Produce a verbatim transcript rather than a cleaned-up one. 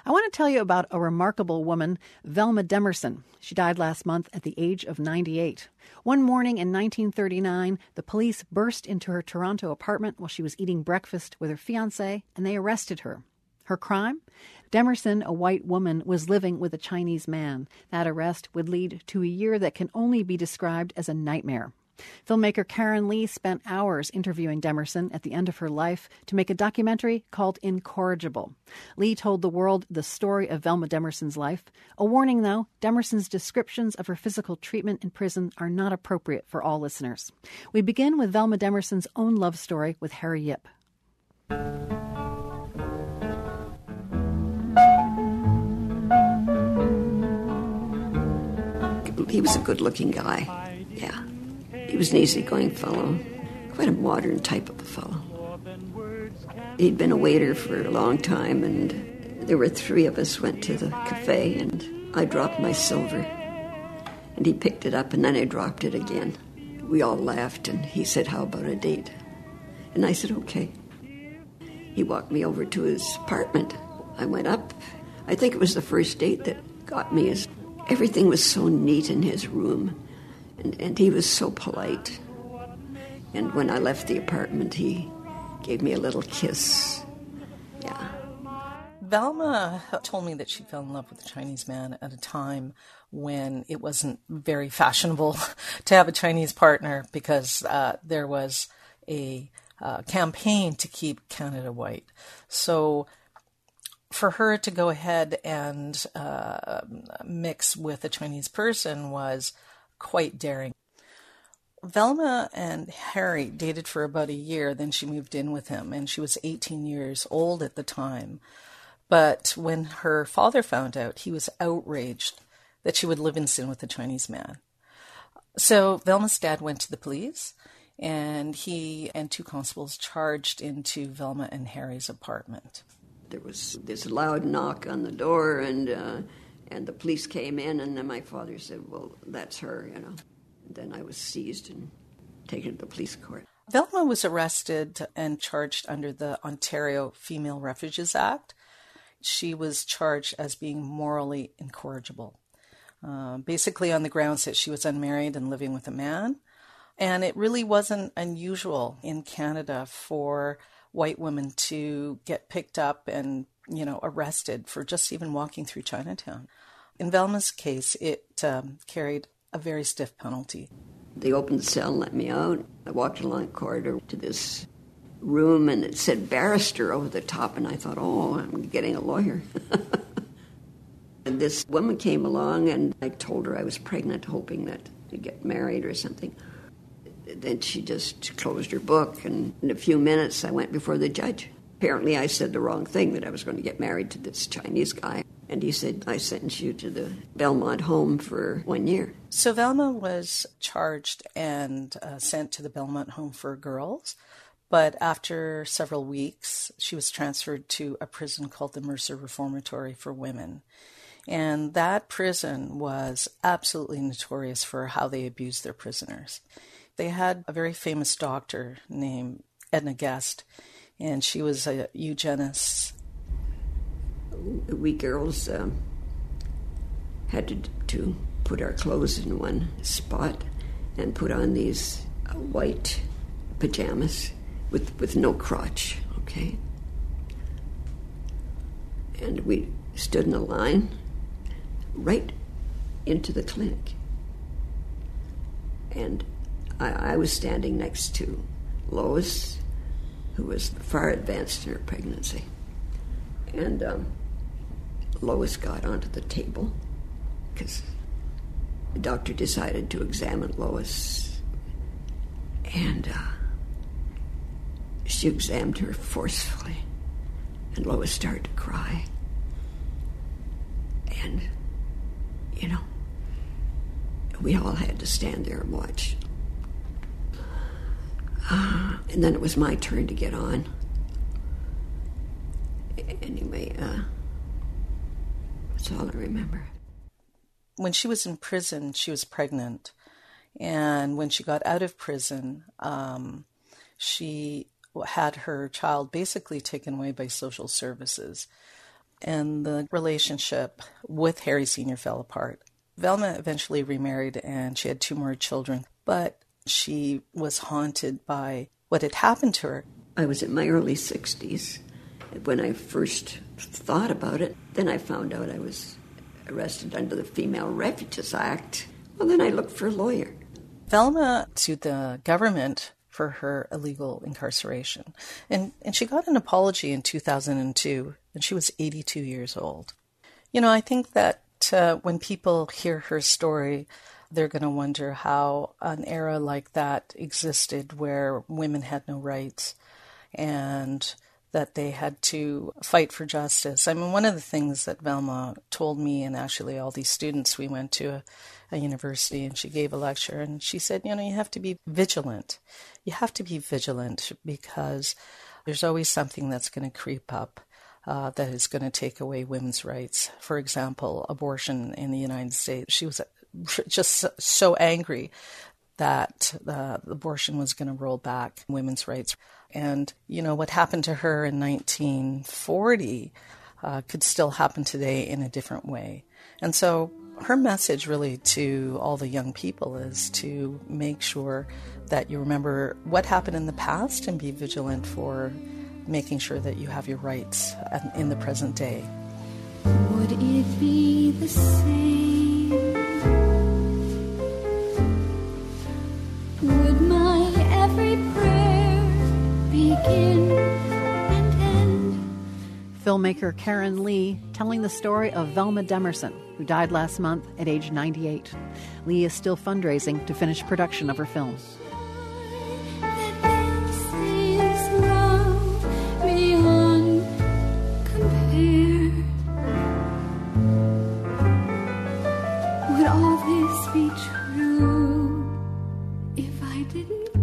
I want to tell you about a remarkable woman, Velma Demerson. She died last month at the age of ninety-eight. One morning in nineteen thirty-nine, the police burst into her Toronto apartment while she was eating breakfast with her fiancé, and they arrested her. Her crime? Demerson, a white woman, was living with a Chinese man. That arrest would lead to a year that can only be described as a nightmare. Filmmaker Karen Lee spent hours interviewing Demerson at the end of her life to make a documentary called Incorrigible. Lee told the world the story of Velma Demerson's life. A warning, though, Demerson's descriptions of her physical treatment in prison are not appropriate for all listeners. We begin with Velma Demerson's own love story with Harry Yip. He was a good-looking guy, yeah. He was an easygoing fellow, quite a modern type of a fellow. He'd been a waiter for a long time, and there were three of us went to the cafe, and I dropped my silver. And he picked it up, and then I dropped it again. We all laughed, and he said, "How about a date?" And I said, "Okay." He walked me over to his apartment. I went up. I think it was the first date that got me. Is everything was so neat in his room. And, and he was so polite. And when I left the apartment, he gave me a little kiss. Yeah. Velma told me that she fell in love with a Chinese man at a time when it wasn't very fashionable to have a Chinese partner because uh, there was a uh, campaign to keep Canada white. So for her to go ahead and uh, mix with a Chinese person was quite daring. Velma and Harry dated for about a year, then she moved in with him, and she was eighteen years old at the time. But when her father found out, he was outraged that she would live in sin with a Chinese man. So Velma's dad went to the police, and he and two constables charged into Velma and Harry's apartment. There was this loud knock on the door, and uh, and the police came in, and then my father said, "Well, that's her," you know. And then I was seized and taken to the police court. Velma was arrested and charged under the Ontario Female Refuges Act. She was charged as being morally incorrigible, uh, basically on the grounds that she was unmarried and living with a man. And it really wasn't unusual in Canada for white women to get picked up and, you know, arrested for just even walking through Chinatown. In Velma's case, it um, carried a very stiff penalty. They opened the cell and let me out. I walked along the corridor to this room, and it said barrister over the top, and I thought, oh, I'm getting a lawyer. And this woman came along, and I told her I was pregnant, hoping that to get married or something. Then she just closed her book, and in a few minutes I went before the judge. Apparently I said the wrong thing, that I was going to get married to this Chinese guy. And he said, I sentence you to the Belmont home for one year. So Velma was charged and uh, sent to the Belmont home for girls. But after several weeks, she was transferred to a prison called the Mercer Reformatory for Women. And that prison was absolutely notorious for how they abused their prisoners. They had a very famous doctor named Edna Guest, and she was a eugenist. We girls um, had to, to put our clothes in one spot and put on these uh, white pajamas with, with no crotch, okay? And we stood in a line right into the clinic. And I, I was standing next to Lois, who was far advanced in her pregnancy. And um, Lois got onto the table because the doctor decided to examine Lois. And uh, she examined her forcefully. And Lois started to cry. And, you know, we all had to stand there and watch. Uh, and then it was my turn to get on. Anyway, uh, that's all I remember. When she was in prison, she was pregnant. And when she got out of prison, um, she had her child basically taken away by social services. and the relationship with Harry Senior fell apart. Velma eventually remarried and she had two more children, but she was haunted by what had happened to her. I was in my early sixties when I first thought about it. Then I found out I was arrested under the Female Refugees Act. Well, then I looked for a lawyer. Velma sued the government for her illegal incarceration, and, and she got an apology in two thousand two, and she was eighty-two years old. You know, I think that uh, when people hear her story, they're going to wonder how an era like that existed where women had no rights and that they had to fight for justice. I mean, one of the things that Velma told me, and actually all these students, we went to a, a university and she gave a lecture, and she said, you know, you have to be vigilant. You have to be vigilant because there's always something that's going to creep up uh, that is going to take away women's rights. For example, abortion in the United States. She was just so angry that uh, abortion was going to roll back women's rights. And, you know, what happened to her in nineteen forty uh, could still happen today in a different way. And so her message really to all the young people is to make sure that you remember what happened in the past and be vigilant for making sure that you have your rights in the present day. Would it be the same? Would my every prayer begin and end? Filmmaker Karen Lee telling the story of Velma Demerson, who died last month at age ninety-eight. Lee is still fundraising to finish production of her film. That this is love beyond compare. Would all this be true if I didn't